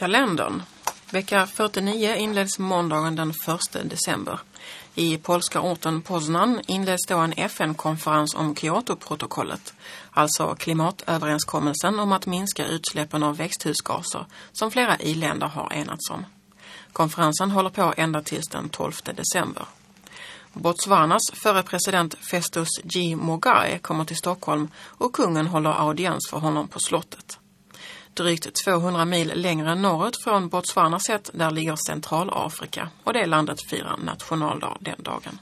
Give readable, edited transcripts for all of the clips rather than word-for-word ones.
kalendern. Vecka 49 inleds måndagen den 1 december. I polska orten Poznan inleds då en FN-konferens om Kyoto-protokollet, alltså klimatöverenskommelsen om att minska utsläppen av växthusgaser som flera i-länder har enats om. Konferensen håller på ända tills den 12 december. Botswanas förre president Festus G. Mogae kommer till Stockholm och kungen håller audiens för honom på slottet. Drygt 200 mil längre norrut från Botswana sett där ligger Centralafrika och det landet firar nationaldag den dagen.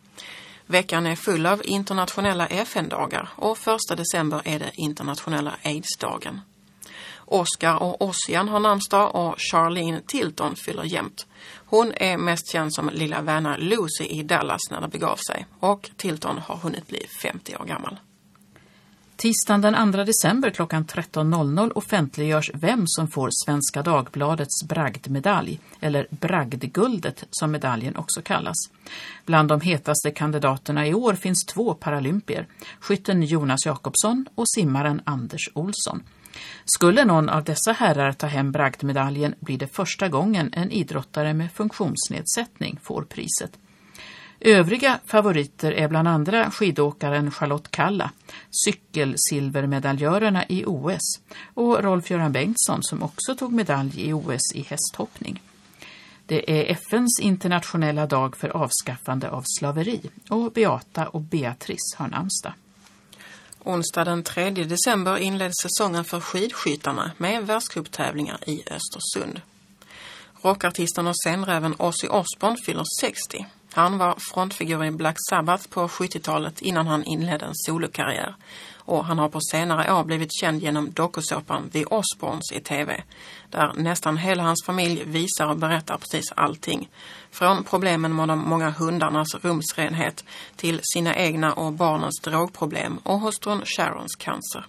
Veckan är full av internationella FN-dagar och 1 december är det internationella AIDS-dagen. Oscar och Ossian har namnsdag och Charlene Tilton fyller jämt. Hon är mest känd som lilla vänner Lucy i Dallas när det begav sig och Tilton har hunnit bli 50 år gammal. Tisdagen den 2 december klockan 13.00 offentliggörs vem som får Svenska Dagbladets bragdmedalj, eller bragdguldet som medaljen också kallas. Bland de hetaste kandidaterna i år finns 2 paralympier, skytten Jonas Jakobsson och simmaren Anders Olsson. Skulle någon av dessa herrar ta hem bragdmedaljen blir det första gången en idrottare med funktionsnedsättning får priset. Övriga favoriter är bland andra skidåkaren Charlotte Kalla, cykelsilvermedaljörerna i OS och Rolf-Göran Bengtsson som också tog medalj i OS i hästhoppning. Det är FNs internationella dag för avskaffande av slaveri och Beata och Beatrice har namnsdag. Onsdag den 3 december inleds säsongen för skidskyttarna med världscuptävlingar i Östersund. Rockartisten och scenräven Ozzy Osbourne fyller 60. Han var frontfigur i Black Sabbath på 70-talet innan han inledde en solokarriär. Och han har på senare år blivit känd genom dokusåpan The Osbournes i TV. Där nästan hela hans familj visar och berättar precis allting. Från problemen med de många hundarnas rumsrenhet till sina egna och barnens drogproblem och hustrun Sharons cancer.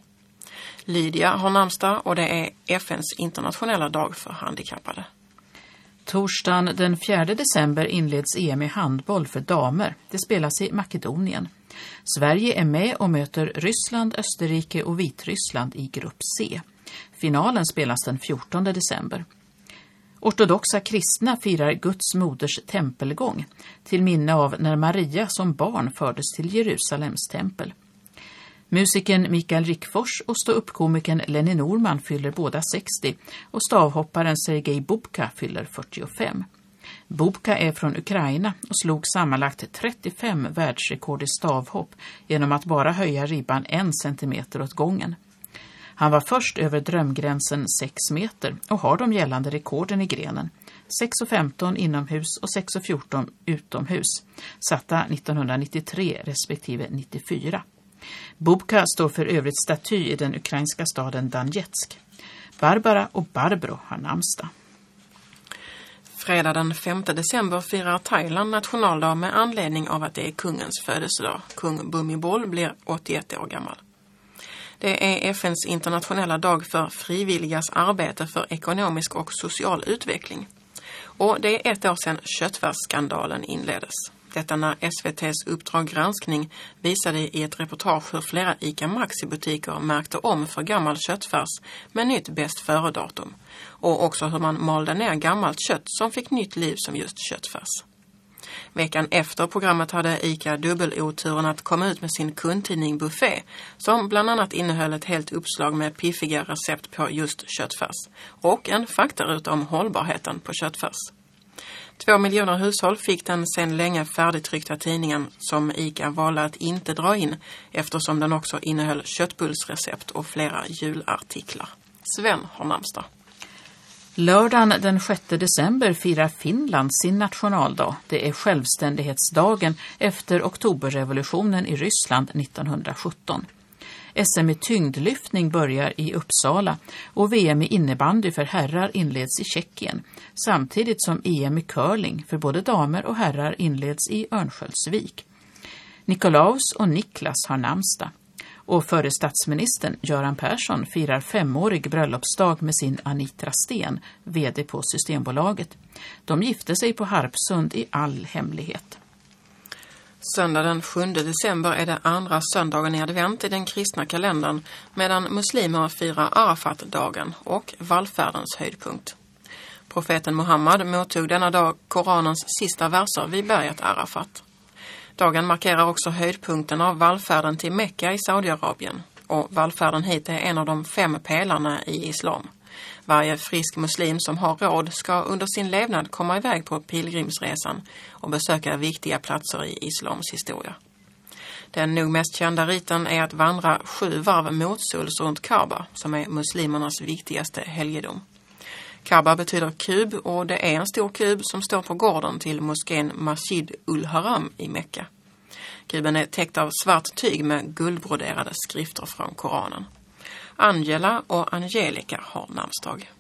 Lydia har namnsdag och det är FNs internationella dag för handikappade. Torsdagen den 4 december inleds EM i handboll för damer. Det spelas i Makedonien. Sverige är med och möter Ryssland, Österrike och Vitryssland i grupp C. Finalen spelas den 14 december. Ortodoxa kristna firar Guds moders tempelgång till minne av när Maria som barn fördes till Jerusalems tempel. Musikern Mikael Rickfors och ståuppkomikern Lenny Norman fyller båda 60 och stavhopparen Sergej Bubka fyller 45. Bubka är från Ukraina och slog sammanlagt 35 världsrekord i stavhopp genom att bara höja ribban 1 centimeter åt gången. Han var först över drömgränsen 6 meter och har de gällande rekorden i grenen. 6,15 inomhus och 6,14 utomhus, satta 1993 respektive 94. Bubka står för övrigt staty i den ukrainska staden Donetsk. Barbara och Barbro har namnsdag. Fredag den 5 december firar Thailand nationaldag med anledning av att det är kungens födelsedag. Kung Bhumibol blir 81 år gammal. Det är FNs internationella dag för frivilligas arbete för ekonomisk och social utveckling. Och det är 1 år sedan köttfärsskandalen inleddes. Detta när SVT:s Uppdrag granskning visade i ett reportage hur flera ICA Maxi-butiker märkte om för gammal köttfärs med nytt bäst före-datum. Och också hur man malde ner gammalt kött som fick nytt liv som just köttfärs. Veckan efter programmet hade ICA dubbeloturen att komma ut med sin kundtidning Buffet som bland annat innehöll ett helt uppslag med piffiga recept på just köttfärs och en faktaruta om hållbarheten på köttfärs. 2 miljoner hushåll fick den sedan länge färdigtryckta tidningen som ICA valde att inte dra in eftersom den också innehöll köttbullsrecept och flera julartiklar. Sven har namnsdag. Lördagen den 6 december firar Finland sin nationaldag. Det är självständighetsdagen efter oktoberrevolutionen i Ryssland 1917. SM i tyngdlyftning börjar i Uppsala och VM i innebandy för herrar inleds i Tjeckien, samtidigt som EM i curling för både damer och herrar inleds i Örnsköldsvik. Nikolaus och Niklas har namnsdag. Och före statsministern Göran Persson firar 5-årig bröllopsdag med sin Anitra Sten, vd på Systembolaget. De gifte sig på Harpsund i all hemlighet. Söndag den 7 december är det andra söndagen i advent i den kristna kalendern medan muslimer firar Arafat-dagen och vallfärdens höjdpunkt. Profeten Muhammad mottog denna dag Koranens sista verser vid berget Arafat. Dagen markerar också höjdpunkten av vallfärden till Mekka i Saudiarabien, och vallfärden hit är en av de 5 pelarna i islam. Varje frisk muslim som har råd ska under sin levnad komma iväg på pilgrimsresan och besöka viktiga platser i islams historia. Den nog mest kända riten är att vandra 7 varv motsols runt Kaaba, som är muslimernas viktigaste helgedom. Kaaba betyder kub, och det är en stor kub som står på gården till moskén Masjid ul-Haram i Mekka. Kuben är täckt av svart tyg med guldbroderade skrifter från Koranen. Angela och Angelica har namnsdag.